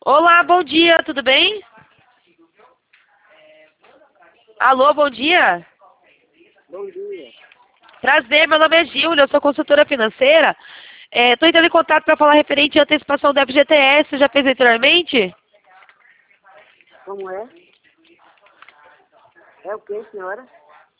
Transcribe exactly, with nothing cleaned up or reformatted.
Olá, bom dia, tudo bem? Alô, bom dia. Bom dia. Prazer, meu nome é Gilda, eu sou consultora financeira. Estou entrando em contato para falar referente à antecipação do F G T S, você já fez anteriormente? Como é? É o que, senhora?